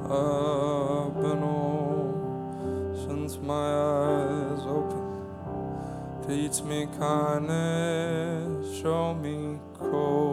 I've been old since my eyes open. Teach me kindness, show me cold.